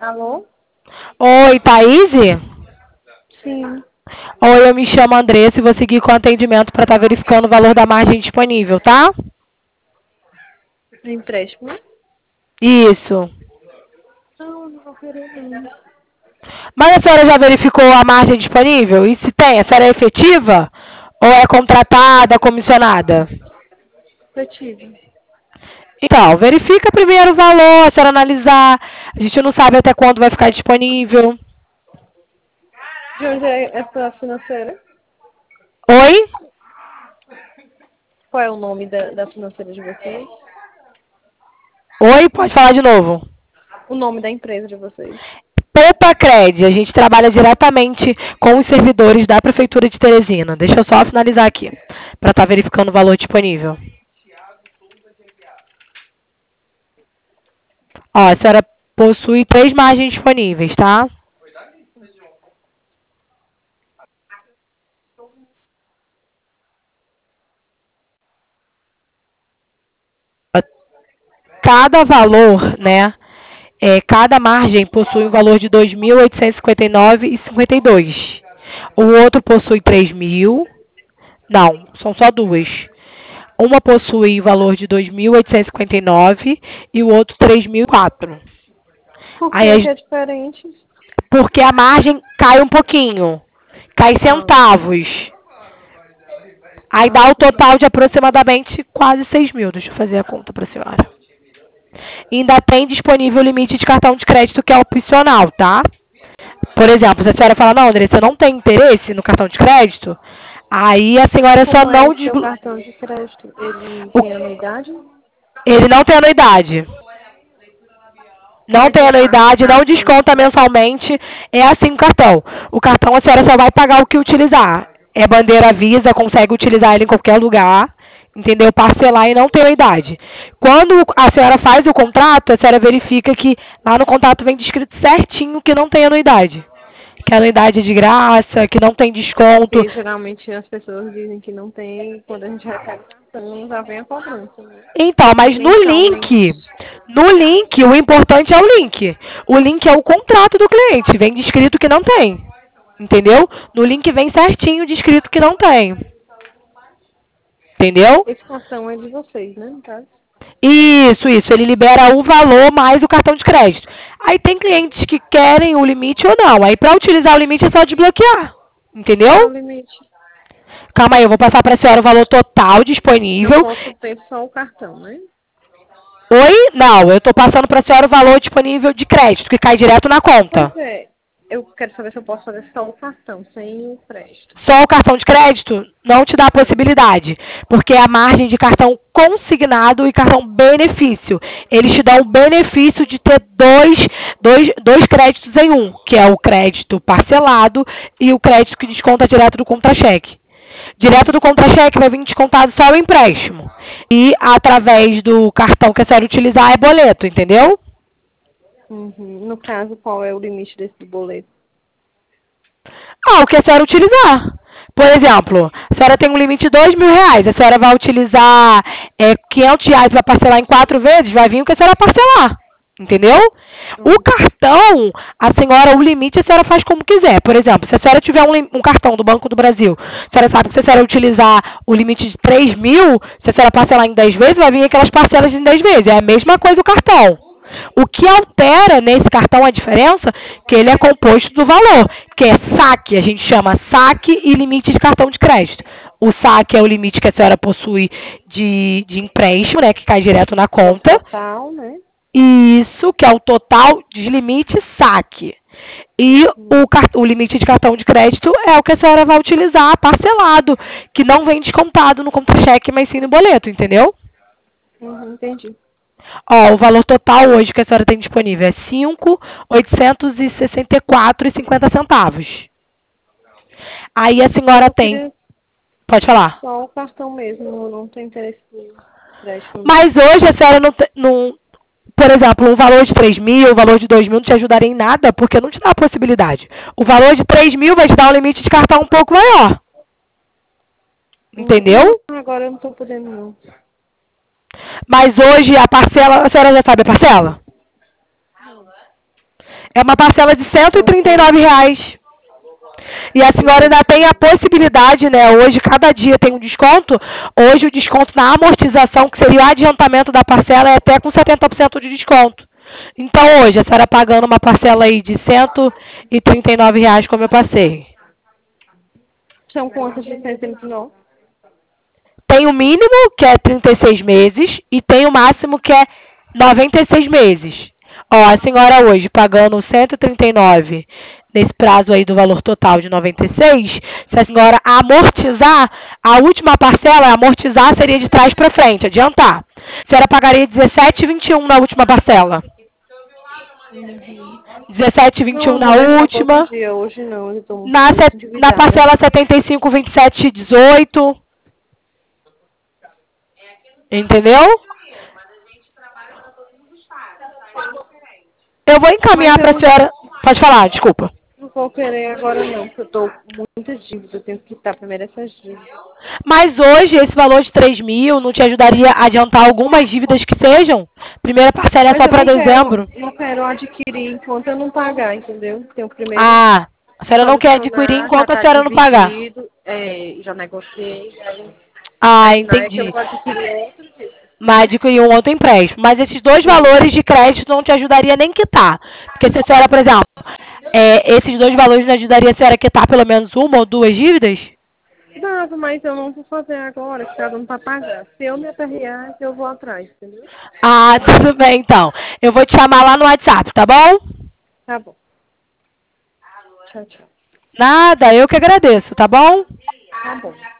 Alô? Oi, Thaís? Sim. Oi, eu me chamo Andressa e vou seguir com o atendimento para estar verificando o valor da margem disponível, tá? Empréstimo? Isso. Não vou querer não. Mas a senhora já verificou a margem disponível? E se tem, a senhora é efetiva? Ou é contratada, comissionada? Efetivo. Então, verifica primeiro o valor, a senhora analisar. A gente não sabe até quando vai ficar disponível. De onde é essa financeira? Oi? Qual é o nome da financeira de vocês? Oi, pode falar de novo. O nome da empresa de vocês? Popacred, a gente trabalha diretamente com os servidores da Prefeitura de Teresina. Deixa eu só finalizar aqui, para estar verificando o valor disponível. Ó, a senhora possui 3 margens disponíveis, tá? Cada valor, né? Cada margem possui um valor de 2.859,52. O outro possui 3.000. Não, são só duas. Uma possui valor de 2.859 e o outro 3.004. Por Aí, que é diferente? porque a margem cai um pouquinho. Cai Ah, centavos. Aí dá o tudo bem. total de aproximadamente quase 6.000. Deixa eu fazer a conta para a senhora. E ainda tem disponível o limite de cartão de crédito que é opcional, tá? Por exemplo, se a senhora fala, não, Andressa, eu não tenho interesse no cartão de crédito, aí a senhora só Como é não... o seu cartão de crédito? Ele O- tem anuidade? Ele não tem anuidade. Como Não é que tem eu pago o anuidade, não cartão? desconta mensalmente. É assim o cartão. O cartão a senhora só vai pagar o que utilizar. É bandeira Visa, consegue utilizar ele em qualquer lugar. Entendeu? Parcelar e não tem anuidade. Quando a senhora faz o contrato, a senhora verifica que lá no contrato vem descrito certinho que não tem anuidade. Que a anuidade é de graça, que não tem desconto. Porque geralmente as pessoas dizem que não tem, quando a gente recebe o cartão, já vem a cobrança, né? Então, mas Mensalmente. no link, o importante é o link. O link é o contrato do cliente. Vem descrito que não tem. Entendeu? No link vem certinho descrito que não tem. Entendeu? Esse cartão é de vocês, né, no caso? Isso. Ele libera o valor mais o cartão de crédito. Aí tem clientes que querem o limite ou não. Aí para utilizar o limite é só desbloquear. Qual é o Entendeu? limite? Calma aí, eu vou passar para a senhora o valor total Eu disponível. posso ter só o cartão, né? Oi? Não, eu estou passando para a senhora o valor disponível de crédito, que cai direto na conta. Pois é. Eu quero saber se eu posso fazer só o cartão, sem o crédito. Só o cartão de crédito não te dá a Sim. possibilidade, porque é a margem de cartão consignado e cartão benefício. Eles te dão o benefício de ter dois créditos em um, que é o crédito parcelado e o crédito que desconta direto do contra-cheque. Direto do contra-cheque vai vir descontado só o empréstimo. E através do cartão que a senhora utilizar é boleto, entendeu? Uhum. No caso, qual é o limite desse boleto? Ah, o que a senhora utilizar. Por exemplo, a senhora tem um limite de R$ 2.000. A senhora vai utilizar R$ 500 para parcelar em 4 vezes, vai vir o que a senhora parcelar. Entendeu? O Hum. cartão, a senhora, o limite a senhora faz como quiser. Por exemplo, se a senhora tiver um cartão do Banco do Brasil, a senhora sabe que se a senhora utilizar o limite de 3.000, se a senhora parcelar em 10 vezes, vai vir aquelas parcelas em 10 vezes. É a mesma coisa o cartão. O que altera nesse cartão a diferença que ele é composto do valor, que é saque, a gente chama saque e limite de cartão de crédito. O saque é o limite que a senhora possui de empréstimo, né, que cai direto na Que é o conta. total, né? Isso, que é o total de limite saque. E Hum. o limite de cartão de crédito é o que a senhora vai utilizar parcelado, que não vem descontado no contra-cheque, mas sim no boleto, entendeu? Entendi. Ó, o valor total hoje que a senhora tem disponível é 5.864,50 centavos. Aí a senhora Eu tem, queria pode falar. só o cartão mesmo, eu não tenho interesse em crédito, não. Mas hoje a senhora não, por exemplo, um valor de 3.000, um valor de 2.000 não te ajudaria em nada, porque não te dá a possibilidade. O valor de 3.000 vai te dar um limite de cartão um pouco maior. Não, Entendeu? agora eu não tô podendo, não. Mas hoje a parcela, a senhora já sabe a parcela? É uma parcela de R$ 139. E a senhora ainda tem a possibilidade, né? Hoje, cada dia tem um desconto. Hoje, o desconto na amortização, que seria o adiantamento da parcela, é até com 70% de desconto. Então, hoje, a senhora pagando uma parcela aí de R$ 139, como eu passei. São quantas de 139? Tem o mínimo, que é 36 meses, e tem o máximo, que é 96 meses. Ó, a senhora hoje pagando 139 nesse prazo aí do valor total de 96, se a senhora amortizar, a última parcela, amortizar seria de trás para frente, adiantar. A senhora pagaria 17,21 na última parcela. 17,21 Não, na vou deixar para outro última. dia. Hoje não, eu estou Na, muito na endividada. parcela 75, 27, 18. Entendeu? Eu vou Mas encaminhar para a eu senhora. Pode falar, desculpa. não vou querer agora não, porque eu estou com muitas dívidas. Eu tenho que quitar primeiro essas dívidas. Mas hoje, esse valor de 3 mil não te ajudaria a adiantar algumas dívidas que sejam? Primeira parcela é Mas só eu para dezembro. não quero adquirir enquanto eu não pagar, entendeu? Tenho primeiro Ah, a senhora não quer adquirir solucionar, já enquanto a está senhora não pagar. dividido, já negociei, aí Ah, terminar é que eu entendi. vou adquirir outro tipo. Mas adquirir um outro empréstimo. Mas esses dois Sim. valores de crédito não te ajudaria nem quitar. Porque se a senhora, por exemplo, esses dois valores não ajudaria a senhora a quitar pelo menos uma ou duas dívidas? Dava, mas eu não vou fazer agora, que tá dando para pagar. Se eu me aperrear, eu vou atrás, entendeu? Ah, tudo bem então. Eu vou te chamar lá no WhatsApp, tá bom? Tá bom. Tchau, tchau. Nada, eu que agradeço, tá bom? Tá bom.